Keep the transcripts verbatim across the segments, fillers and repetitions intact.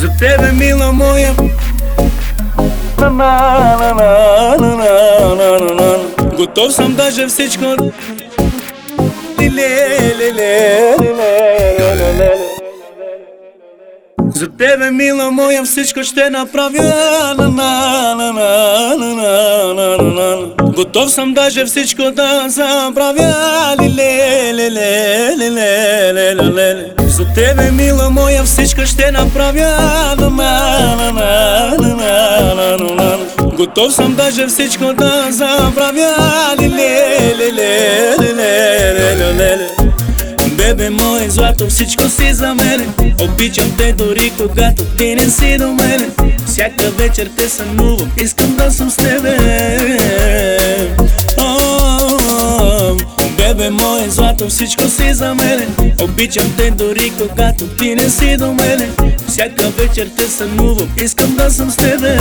За тебе, мила моя. Готов съм даже всичко. За тебе, мила моя, всичко ще направя. Готов съм даже всичко да забравя. За тебе, мила моя, всичко ще направя. Готов съм даже всичко да забравя. Бебе мое злато, всичко си за мене. Обичам те дори когато ти не си до мене. Всяка вечер те сънувам, искам да съм с тебе. Бебе мое злато, всичко си за мене. Обичам те дори когато ти не си до мене. Всяка вечер те сънувам, искам да съм с тебе.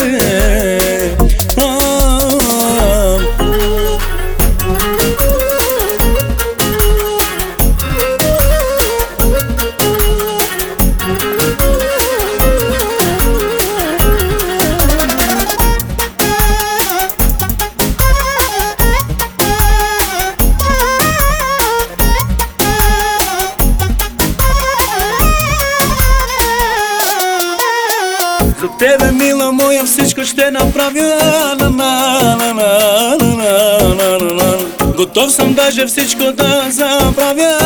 За тебе, мила моя, всичко ще направя. Готов съм даже всичко да забравя.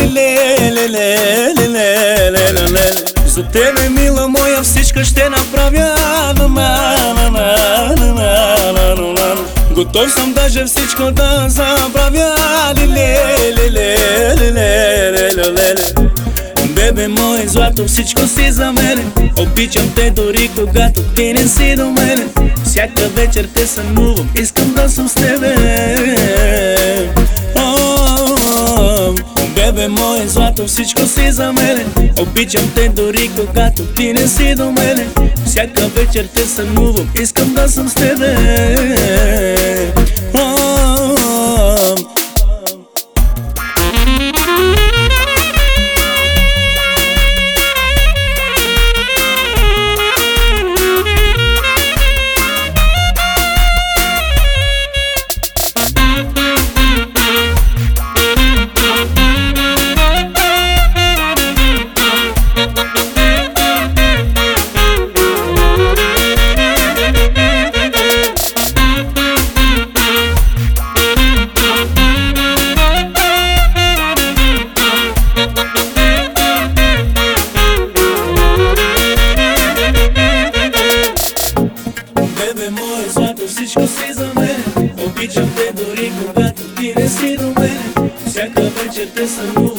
За тебе, мила моя, всичко ще направя. Готов съм даже всичко да забравя. Бебе мое злато, всичко си за мене. Обичам те дори когато ти не си до мене. Всяка вечер те сънувам, искам да съм с тебе. Бебе мое злато, всичко си за мене. Обичам те дори когато ти не си до мене. Всяка вечер те сънувам, искам да съм с тебе. Бебе мое злато, всичко си за мене. Обичам те дори когато ти не си до мене. Всяка вечер те сънувам.